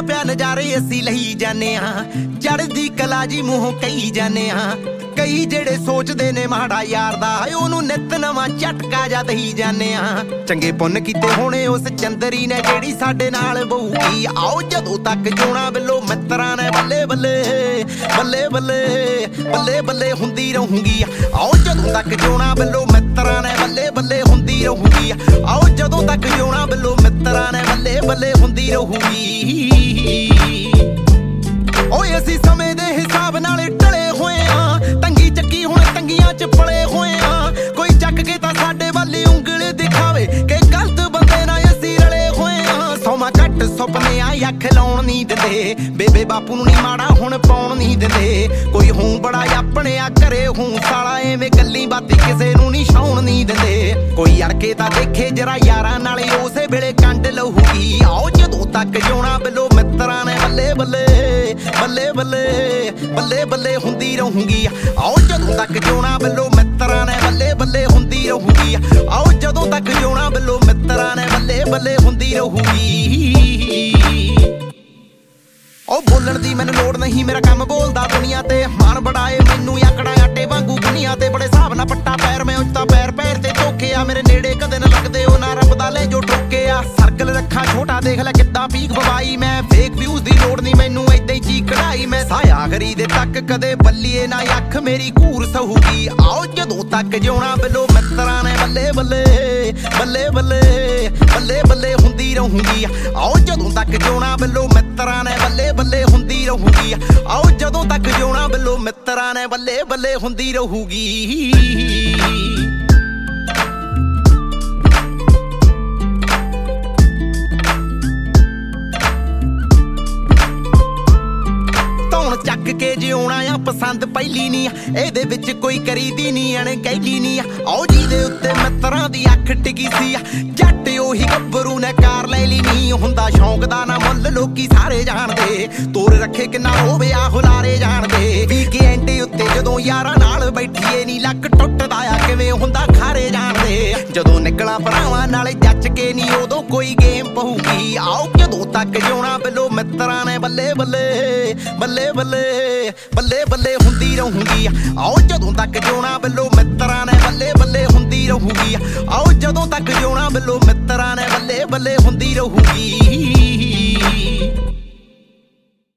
ਪਿਆ ਨਜ਼ਾਰੇ ਅਸੀਂ ਲਈ ਜਾਨੇ ਆ। ਚੜ੍ਹਦੀ ਕਲਾ ਜੀ ਮੂੰਹੋਂ ਕਹੀ ਜਾਨੇ ਆ। ਕਈ ਜਿਹੜੇ ਸੋਚਦੇ ਨੇ ਮਾੜਾ ਯਾਰ ਦਾ ਉਹਨੂੰ ਨਿੱਤ ਨਵਾਂ ਝਟਕਾ ਜਾ ਦਈ ਜਾਨੇ ਆ। ਚੰਗੇ ਪੁੰਨ ਕੀਤੇ ਹੋਣੇ ਉਸ ਚੰਦਰੀ ਨੇ ਜਿਹੜੀ ਸਾਡੇ ਨਾਲ ਬਹੂਗੀ। ਆਓ ਜਦੋਂ ਤੱਕ ਜਿਉਣਾ ਬਿੱਲੋ ਮਿੱਤਰਾਂ ਨੇ ਬੱਲੇ ਬੱਲੇ ਬੱਲੇ ਬੱਲੇ ਬੱਲੇ ਬੱਲੇ ਹੁੰਦੀ ਰਹੂਗੀ। ਆਓ ਜਦੋਂ ਤੱਕ ਜਿਉਣਾ ਬਿੱਲੋ ਮਿੱਤਰਾਂ ਨੇ ਬੱਲੇ ਬੱਲੇ ਹੁੰਦੀ ਰਹੂਗੀ। ਆਓ ਜਦੋਂ ਤੱਕ ਜਿਉਣਾ ਬਿੱਲੋ ਮਿੱਤਰਾਂ ਨੇ ਬੱਲੇ ਬੱਲੇ ਹੁੰਦੀ ਰਹੂਗੀ। ਓਏ ਅਸੀਂ ਸਮੇਂ ਦੇ ਹਿਸਾਬ ਨਾਲ ਢਲੇ ਹੋਏ ਆ। ਤੰਗੀ ਚੱਕੀ ਹੁਣ ਤੰਗੀਆਂ ਚ ਪਲੇ ਹੋਏ ਆ। ਕੋਈ ਚੱਕ ਕੇ ਤਾਂ ਸਾਡੇ ਵੱਲ ਉਂਗਲ ਦਿਖਾਵੇ ਕਿ ਗਲਤ ਬੰਦੇ ਨਾਲ ਅਸੀਂ ਰਲੇ ਹੋਏ ਆ। ਸੌਵਾਂ ਘੱਟ ਸੁਪਨੇ ਆ ਅੱਖ ਲਾਉਣ ਨਹੀਂ ਦਿੰਦੇ। ਬੇਬੇ ਬਾਪੂ ਨੂੰ ਨਹੀਂ ਮਾੜਾ ਹੁਣ ਪਾਉਣ ਨਹੀਂ ਦਿੰਦੇ। ਕੋਈ ਹੂੰ ਬੜਾ ਆਪਣੇ ਆ ਘਰੇ ਹੂੰ ਸਾਲਾ ਐਵੇਂ ਗੱਲੀ ਬਾਤੀ ਕਿਸੇ ਨੂੰ ਨਹੀਂ ਛਾਉਣ ਨਹੀਂ ਦਿੰਦੇ। ਕੋਈ ਅੜ ਕੇ ਤਾਂ ਦੇਖੇ ਜਰਾ ਯਾਰਾਂ ਨਾਲੇ ਉਸੇ ਵੇਲੇ ਕੰਡ ਲਹੂਗੀ। ਆਓ ਜਦੋਂ ਤੱਕ ਜਿਉਣਾ ਬਿੱਲੋ ਮਿੱਤਰਾਂ ਨੇ ਬੱਲੇ ਬੱਲੇ ਬੱਲੇ ਬੱਲੇ ਬੱਲੇ ਬੱਲੇ ਹੁੰਦੀ ਰਹੂਗੀ। ਆਓ ਜਦੋਂ ਤੱਕ ਜਿਉਣਾ ਬਿੱਲੋ ਮਿੱਤਰਾਂ ਨੇ ਬੱਲੇ ਬੱਲੇ ਹੁੰਦੀ ਰਹੂਗੀ। ਆਓ ਜਦੋਂ ਤੱਕ ਜਿਉਣਾ ਬਿੱਲੋ ਮਿੱਤਰਾਂ ਨੇ ਬੱਲੇ ਬੱਲੇ ਹੁੰਦੀ ਰਹੂਗੀ। ਉਹ ਬੋਲਣ ਦੀ ਮੈਨੂੰ ਲੋੜ ਨਹੀਂ ਮੇਰਾ ਕੰਮ ਬੋਲਦਾ ਦੁਨੀਆ ਤੇ। ਮਾਨ ਬੜਾਏ ਮੈਨੂੰ ਆਕੜਾ ਆਟੇ ਵਾਂਗੂ ਦੁਨੀਆ ਤੇ। ਬੜੇ ਹਿਸਾਬ ਨਾਲ ਪੱਟਾ ਪੈਰ ਮੈਂ ਉੱਚਾ ਪੈਰ ਪੈਰ ਤੇ ਧੋਕੇ ਆ। ਮੇਰੇ ਨੇੜੇ ਕਦੇ ਨਾ ਲੱਗਦੇ ਉਹ ਨਾ ਰੱਬ ਦਾ ਲੈ ਜੋ ਠੋਕੇ ਆ। ਸਰਕਲ ਰੱਖਾਂ ਛੋਟਾ ਦੇਖ ਲੈ ਕਿੱਦਾਂ ਪੀਕ ਬਵਾਈ ਮੈਂ। ਫੇਕ ਵਿਊਜ਼ ਦੀ ਲੋੜ ਨਹੀਂ ਮੈਨੂੰ ਏਦਾਂ ਹੀ ਚੀਕ ਕਢਾਈ ਮੈਂ। ਸਾਇਆ ਖਰੀਦੇ ਤੱਕ ਕਦੇ ਬੱਲੀਏ ਨਾ ਅੱਖ ਮੇਰੀ ਘੂਰ ਸਹੂਗੀ। ਆਓ ਜਦੋਂ ਤੱਕ ਜਿਉਣਾ ਬਿੱਲੋ ਮਿੱਤਰਾਂ ਨੇ ਬੱਲੇ ਬੱਲੇ ਬੱਲੇ ਬੱਲੇ ਬੱਲੇ ਬੱਲੇ ਹੁੰਦੀ ਰਹੂਗੀ। ਆਓ ਜਦੋਂ ਤੱਕ ਜਿਉਣਾ ਬਿੱਲੋ ਮਿੱਤਰਾਂ ਨੇ ਬੱਲੇ ਬੱਲੇ ਹੁੰਦੀ ਰਹੂਗੀ। ਆਓ ਜਦੋਂ ਤੱਕ ਜਿਉਣਾ ਬਿੱਲੋ ਮਿੱਤਰਾਂ ਨੇ ਬੱਲੇ ਬੱਲੇ ਹੁੰਦੀ ਰਹੂਗੀ। ਚੱਕ ਕੇ ਜਿਉਣਾ ਆ ਪਸੰਦ ਪਹਿਲੀ ਨਹੀਂ ਆ। ਇਹਦੇ ਵਿੱਚ ਕੋਈ ਕਰੀਦੀ ਨਹੀਂ ਅਣਗਹਿਲੀ ਨਹੀਂ ਆ। ਆਓ ਜਿਹਦੇ ਉੱਤੇ ਮਿੱਤਰਾਂ ਦੀ ਅੱਖ ਟਿਕੀ ਸੀ ਆ। ਜੱਟ ਉਹੀ ਗੱਭਰੂ ਨੇ ਕਾਰ ਲੈ ਲਈ ਨਹੀਂ ਹੁੰਦਾ। ਸ਼ੌਂਕ ਦਾ ਨਾ ਮੁੱਲ ਲੋਕੀ ਸਾਰੇ ਜਾਣਦੇ। ਤੋਰ ਰੱਖੇ ਕਿੰਨਾ ਹੋਵੇ ਆ ਹੁਲਾਰੇ ਜਾਣਦੇ। ਵੀਕਐਂਡ ਉੱਤੇ ਜਦੋਂ ਯਾਰਾਂ ਨਾਲ ਬੈਠੀਏ ਨਹੀਂ ਲੱਕ ਟੁੱਟਦਾ ਆ ਕਿਵੇਂ ਹੁੰਦਾ ਖਾਰੇ ਜਾਣਦੇ। ਜਦੋਂ ਨਿਕਲਾ ਭਰਾਵਾਂ ਨਾਲੇ ਜੱਚ ਕੇ ਨਹੀਂ ਉਦੋਂ ਕੋਈ ਗੇਮ ਪਹੂਗੀ। ਆਓ ਜਦੋਂ ਤੱਕ ਜਿਉਣਾ ਬਿੱਲੋ ਮਿੱਤਰਾਂ ਨੇ ਬੱਲੇ ਬੱਲੇ ਬੱਲੇ ਬੱਲੇ ਬੱਲੇ ਬੱਲੇ ਹੁੰਦੀ ਰਹੂਗੀ। ਆਓ ਜਦੋਂ ਤੱਕ ਜਿਉਣਾ ਬਿੱਲੋ ਮਿੱਤਰਾਂ ਨੇ ਬੱਲੇ ਬੱਲੇ ਹੁੰਦੀ ਰਹੂਗੀ। ਆਓ ਜਦੋਂ ਤੱਕ ਜਿਉਣਾ ਬਿੱਲੋ ਮਿੱਤਰਾਂ ਨੇ ਬੱਲੇ ਬੱਲੇ ਹੁੰਦੀ ਰਹੂਗੀ।